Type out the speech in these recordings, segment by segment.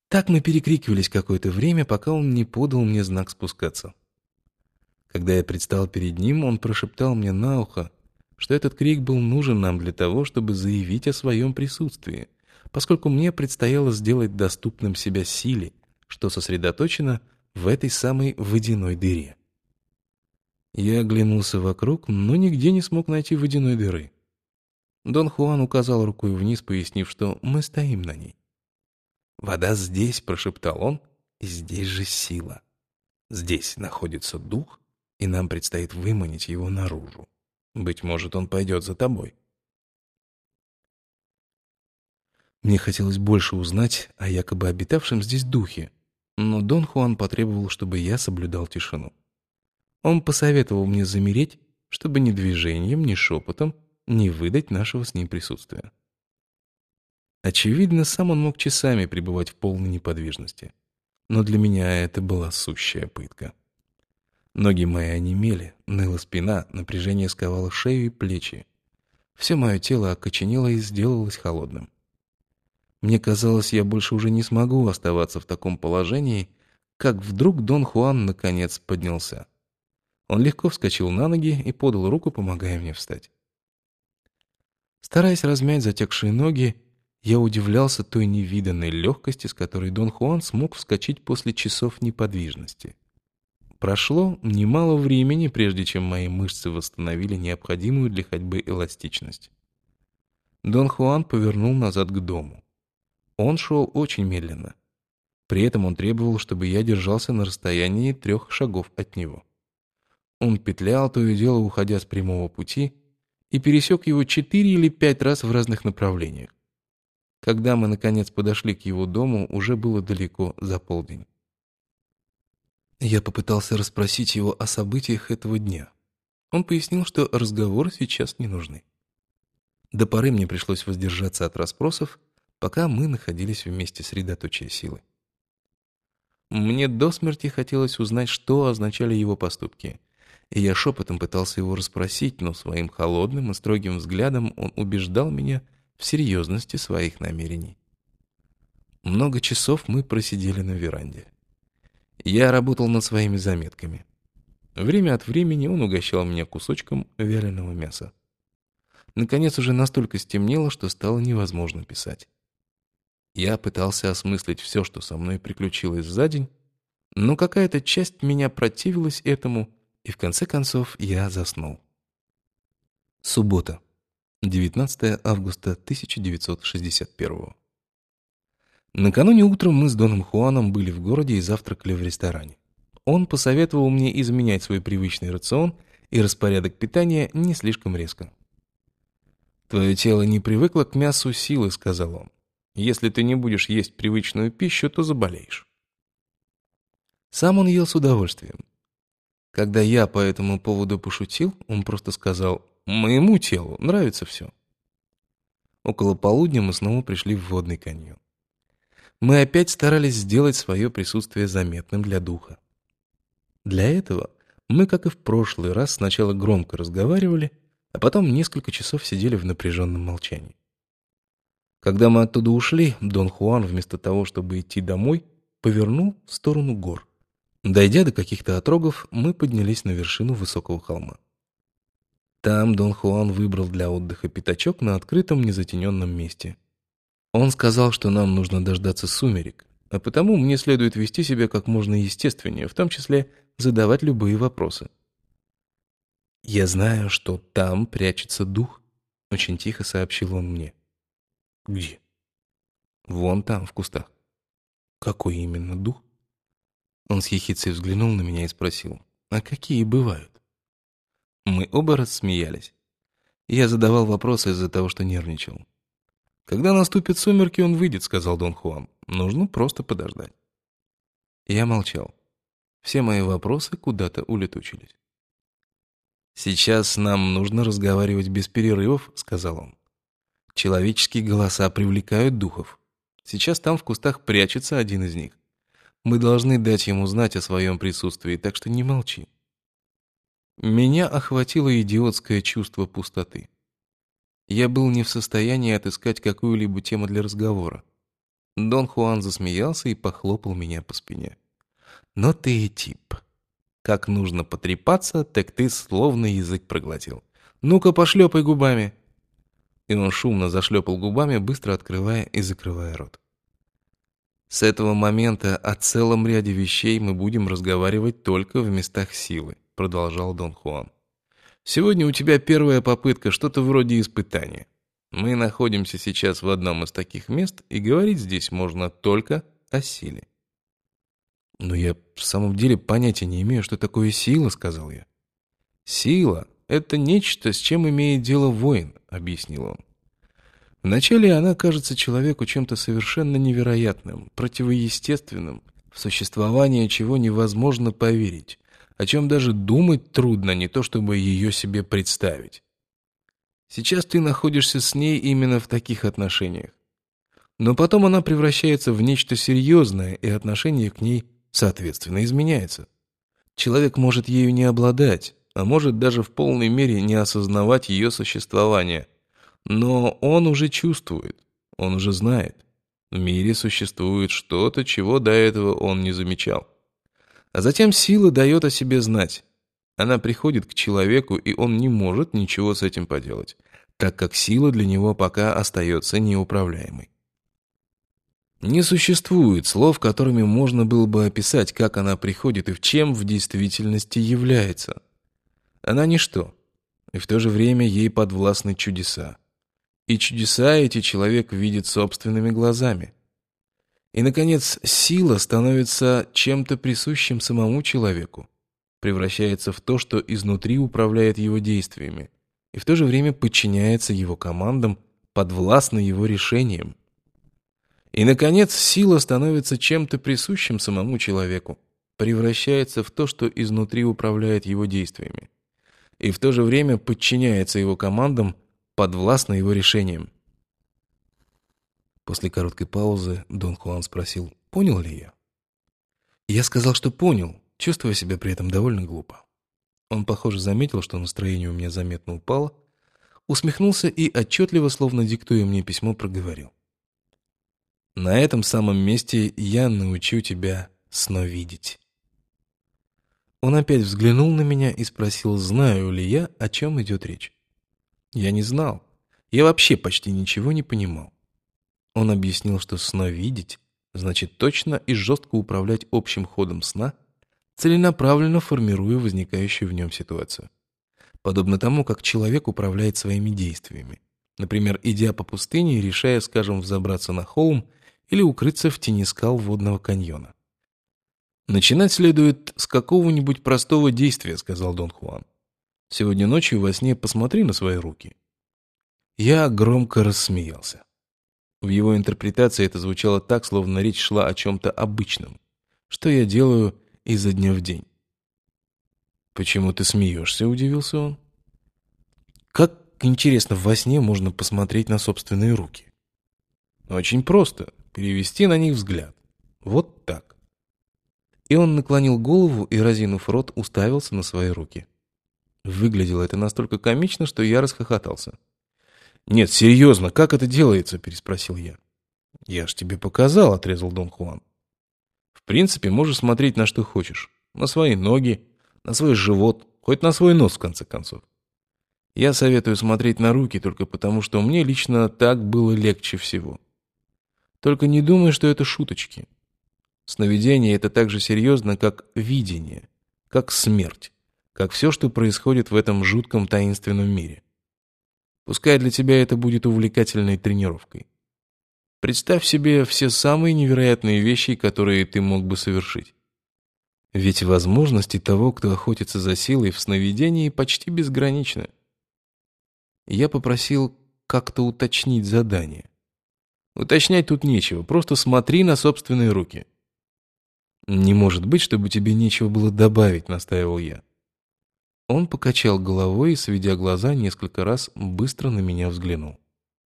Так мы перекрикивались какое-то время, пока он не подал мне знак спускаться. Когда я предстал перед ним, он прошептал мне на ухо, что этот крик был нужен нам для того, чтобы заявить о своем присутствии, поскольку мне предстояло сделать доступным себя силе, что сосредоточено в этой самой водяной дыре. Я оглянулся вокруг, но нигде не смог найти водяной дыры. Дон Хуан указал рукой вниз, пояснив, что мы стоим на ней. «Вода здесь», — прошептал он, — «и здесь же сила. Здесь находится дух, и нам предстоит выманить его наружу. Быть может, он пойдет за тобой». Мне хотелось больше узнать о якобы обитавшем здесь духе, но Дон Хуан потребовал, чтобы я соблюдал тишину. Он посоветовал мне замереть, чтобы ни движением, ни шепотом не выдать нашего с ним присутствия. Очевидно, сам он мог часами пребывать в полной неподвижности, но для меня это была сущая пытка. Ноги мои онемели, ныла спина, напряжение сковало шею и плечи. Все мое тело окоченело и сделалось холодным. Мне казалось, я больше уже не смогу оставаться в таком положении, как вдруг Дон Хуан наконец поднялся. Он легко вскочил на ноги и подал руку, помогая мне встать. Стараясь размять затекшие ноги, я удивлялся той невиданной легкости, с которой Дон Хуан смог вскочить после часов неподвижности. Прошло немало времени, прежде чем мои мышцы восстановили необходимую для ходьбы эластичность. Дон Хуан повернул назад к дому. Он шел очень медленно. При этом он требовал, чтобы я держался на расстоянии 3 шагов от него. Он петлял, то и дело уходя с прямого пути, и пересек его 4 или 5 раз в разных направлениях. Когда мы, наконец, подошли к его дому, уже было далеко за полдень. Я попытался расспросить его о событиях этого дня. Он пояснил, что разговоры сейчас не нужны. До поры мне пришлось воздержаться от расспросов, пока мы находились в месте средоточия силы. Мне до смерти хотелось узнать, что означали его поступки, и я шепотом пытался его расспросить, но своим холодным и строгим взглядом он убеждал меня в серьезности своих намерений. Много часов мы просидели на веранде. Я работал над своими заметками. Время от времени он угощал меня кусочком вяленого мяса. Наконец уже настолько стемнело, что стало невозможно писать. Я пытался осмыслить все, что со мной приключилось за день, но какая-то часть меня противилась этому, и в конце концов я заснул. Суббота, 19 августа 1961. Накануне утром мы с Доном Хуаном были в городе и завтракали в ресторане. Он посоветовал мне изменять свой привычный рацион и распорядок питания не слишком резко. «Твое тело не привыкло к мясу силы», — сказал он. «Если ты не будешь есть привычную пищу, то заболеешь». Сам он ел с удовольствием. Когда я по этому поводу пошутил, он просто сказал: «Моему телу нравится все». Около полудня мы снова пришли в водный каньон. Мы опять старались сделать свое присутствие заметным для духа. Для этого мы, как и в прошлый раз, сначала громко разговаривали, а потом несколько часов сидели в напряженном молчании. Когда мы оттуда ушли, Дон Хуан, вместо того, чтобы идти домой, повернул в сторону гор. Дойдя до каких-то отрогов, мы поднялись на вершину высокого холма. Там Дон Хуан выбрал для отдыха пятачок на открытом незатененном месте. Он сказал, что нам нужно дождаться сумерек, а потому мне следует вести себя как можно естественнее, в том числе задавать любые вопросы. «Я знаю, что там прячется дух», — очень тихо сообщил он мне. «Где?» «Вон там, в кустах». «Какой именно дух?» Он с ехицей взглянул на меня и спросил: «А какие бывают?» Мы оба рассмеялись. Я задавал вопросы из-за того, что нервничал. «Когда наступят сумерки, он выйдет», — сказал Дон Хуан. «Нужно просто подождать». Я молчал. Все мои вопросы куда-то улетучились. «Сейчас нам нужно разговаривать без перерывов», — сказал он. «Человеческие голоса привлекают духов. Сейчас там в кустах прячется один из них. Мы должны дать ему знать о своем присутствии, так что не молчи». Меня охватило идиотское чувство пустоты. Я был не в состоянии отыскать какую-либо тему для разговора. Дон Хуан засмеялся и похлопал меня по спине. «Но ты и тип. Как нужно потрепаться, так ты словно язык проглотил. Ну-ка, пошлепай губами». И он шумно зашлепал губами, быстро открывая и закрывая рот. «С этого момента о целом ряде вещей мы будем разговаривать только в местах силы», продолжал Дон Хуан. «Сегодня у тебя первая попытка, что-то вроде испытания. Мы находимся сейчас в одном из таких мест, и говорить здесь можно только о силе». «Но я в самом деле понятия не имею, что такое сила», — сказал я. «Сила — это нечто, с чем имеет дело воин», — объяснил он. «Вначале она кажется человеку чем-то совершенно невероятным, противоестественным, в существование чего невозможно поверить, о чем даже думать трудно, не то чтобы ее себе представить. Сейчас ты находишься с ней именно в таких отношениях. Но потом она превращается в нечто серьезное, и отношение к ней, соответственно, изменяется. Человек может ею не обладать, а может даже в полной мере не осознавать ее существование. Но он уже чувствует, он уже знает. В мире существует что-то, чего до этого он не замечал. А затем сила дает о себе знать. Она приходит к человеку, и он не может ничего с этим поделать, так как сила для него пока остается неуправляемой. Не существует слов, которыми можно было бы описать, как она приходит и в чем в действительности является. Она ничто, и в то же время ей подвластны чудеса. И чудеса эти человек видит собственными глазами. И, наконец, сила становится чем-то присущим самому человеку, превращается в то, что изнутри управляет его действиями, и в то же время подчиняется его командам, подвластна его решениям. И, наконец, сила становится чем-то присущим самому человеку, превращается в то, что изнутри управляет его действиями, и в то же время подчиняется его командам, подвластна его решениям. После короткой паузы Дон Хуан спросил, понял ли я? Я сказал, что понял, чувствуя себя при этом довольно глупо. Он, похоже, заметил, что настроение у меня заметно упало, усмехнулся и отчетливо, словно диктуя мне письмо, проговорил. На этом самом месте я научу тебя сновидеть. Он опять взглянул на меня и спросил, знаю ли я, о чем идет речь. Я не знал. Я вообще почти ничего не понимал. Он объяснил, что сновидеть значит точно и жестко управлять общим ходом сна, целенаправленно формируя возникающую в нем ситуацию. Подобно тому, как человек управляет своими действиями. Например, идя по пустыне и решая, скажем, взобраться на холм или укрыться в тени скал водного каньона. «Начинать следует с какого-нибудь простого действия», — сказал Дон Хуан. «Сегодня ночью во сне посмотри на свои руки». Я громко рассмеялся. В его интерпретации это звучало так, словно речь шла о чем-то обычном, что я делаю изо дня в день. «Почему ты смеешься?» — удивился он. «Как интересно, во сне можно посмотреть на собственные руки». «Очень просто. Перевести на них взгляд. Вот так». И он наклонил голову и, разинув рот, уставился на свои руки. Выглядело это настолько комично, что я расхохотался. «Нет, серьезно, как это делается?» — переспросил я. «Я ж тебе показал», — отрезал Дон Хуан. «В принципе, можешь смотреть на что хочешь. На свои ноги, на свой живот, хоть на свой нос, в конце концов. Я советую смотреть на руки только потому, что мне лично так было легче всего. Только не думай, что это шуточки. Сновидение — это так же серьезно, как видение, как смерть, как все, что происходит в этом жутком таинственном мире. Пускай для тебя это будет увлекательной тренировкой. Представь себе все самые невероятные вещи, которые ты мог бы совершить. Ведь возможности того, кто охотится за силой в сновидении, почти безграничны. Я попросил как-то уточнить задание. Уточнять тут нечего, просто смотри на собственные руки. «Не может быть, чтобы тебе нечего было добавить», — настаивал я. Он покачал головой и, сведя глаза, несколько раз быстро на меня взглянул.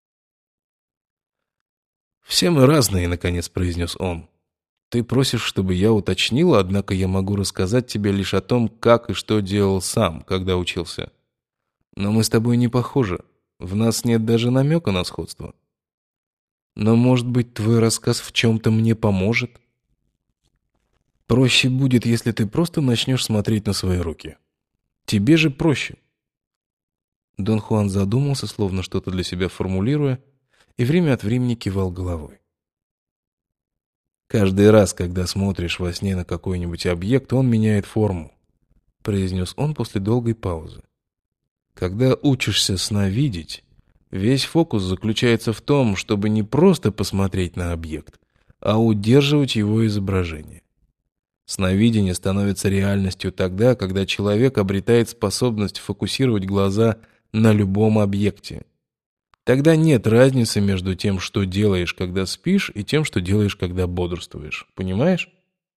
«Все мы разные», — наконец произнес он. «Ты просишь, чтобы я уточнил, однако я могу рассказать тебе лишь о том, как и что делал сам, когда учился. Но мы с тобой не похожи. В нас нет даже намека на сходство». Но, может быть, твой рассказ в чем-то мне поможет? Проще будет, если ты просто начнешь смотреть на свои руки. Тебе же проще. Дон Хуан задумался, словно что-то для себя формулируя, и время от времени кивал головой. «Каждый раз, когда смотришь во сне на какой-нибудь объект, он меняет форму», — произнес он после долгой паузы. «Когда учишься сновидеть, весь фокус заключается в том, чтобы не просто посмотреть на объект, а удерживать его изображение. Сновидение становится реальностью тогда, когда человек обретает способность фокусировать глаза на любом объекте. Тогда нет разницы между тем, что делаешь, когда спишь, и тем, что делаешь, когда бодрствуешь. Понимаешь?»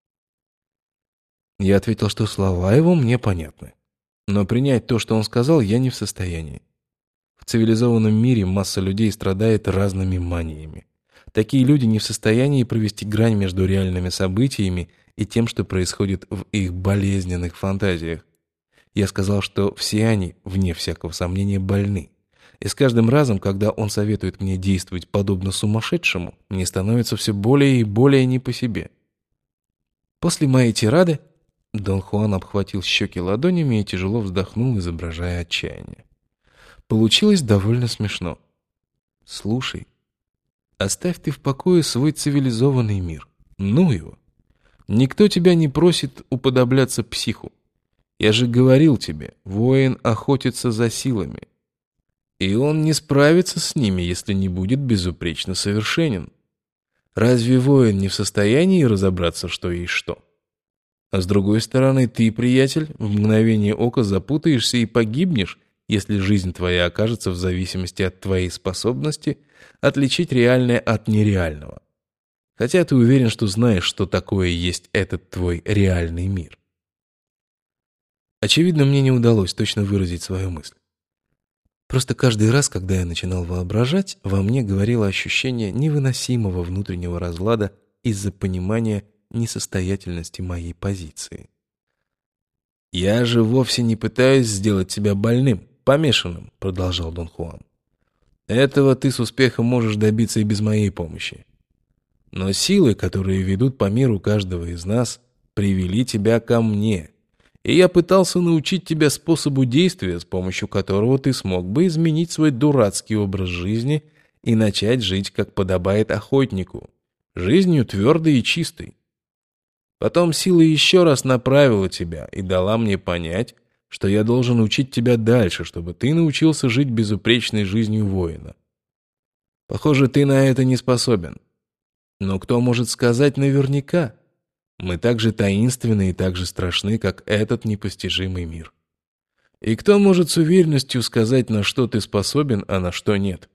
Я ответил, что слова его мне понятны. Но принять то, что он сказал, я не в состоянии. В цивилизованном мире масса людей страдает разными маниями. Такие люди не в состоянии провести грань между реальными событиями и тем, что происходит в их болезненных фантазиях. Я сказал, что все они, вне всякого сомнения, больны. И с каждым разом, когда он советует мне действовать подобно сумасшедшему, мне становится все более и более не по себе. После моей тирады Дон Хуан обхватил щеки ладонями и тяжело вздохнул, изображая отчаяние. Получилось довольно смешно. «Слушай, оставь ты в покое свой цивилизованный мир. Ну его. Никто тебя не просит уподобляться психу. Я же говорил тебе, воин охотится за силами. И он не справится с ними, если не будет безупречно совершенен. Разве воин не в состоянии разобраться, что есть что? А с другой стороны, ты, приятель, в мгновение ока запутаешься и погибнешь, если жизнь твоя окажется в зависимости от твоей способности отличить реальное от нереального. Хотя ты уверен, что знаешь, что такое есть этот твой реальный мир. Очевидно, мне не удалось точно выразить свою мысль. Просто каждый раз, когда я начинал воображать, во мне говорило ощущение невыносимого внутреннего разлада из-за понимания несостоятельности моей позиции. «Я же вовсе не пытаюсь сделать тебя больным, помешанным», — продолжал Дон Хуан. «Этого ты с успехом можешь добиться и без моей помощи. Но силы, которые ведут по миру каждого из нас, привели тебя ко мне. И я пытался научить тебя способу действия, с помощью которого ты смог бы изменить свой дурацкий образ жизни и начать жить, как подобает охотнику, жизнью твердой и чистой. Потом сила еще раз направила тебя и дала мне понять, что я должен учить тебя дальше, чтобы ты научился жить безупречной жизнью воина. Похоже, ты на это не способен. Но кто может сказать наверняка? Мы так же таинственны и так же страшны, как этот непостижимый мир. И кто может с уверенностью сказать, на что ты способен, а на что нет?»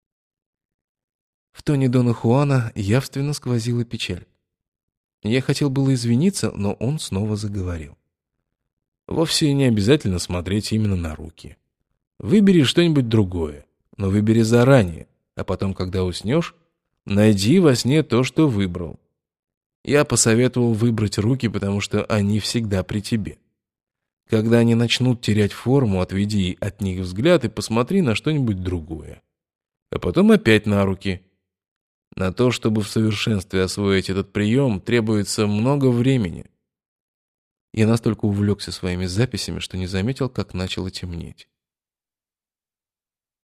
В тоне Дона Хуана явственно сквозила печаль. Я хотел было извиниться, но он снова заговорил. «Вовсе не обязательно смотреть именно на руки. Выбери что-нибудь другое, но выбери заранее, а потом, когда уснешь, найди во сне то, что выбрал. Я посоветовал выбрать руки, потому что они всегда при тебе. Когда они начнут терять форму, отведи от них взгляд и посмотри на что-нибудь другое. А потом опять на руки. На то, чтобы в совершенстве освоить этот прием, требуется много времени». Я настолько увлекся своими записями, что не заметил, как начало темнеть.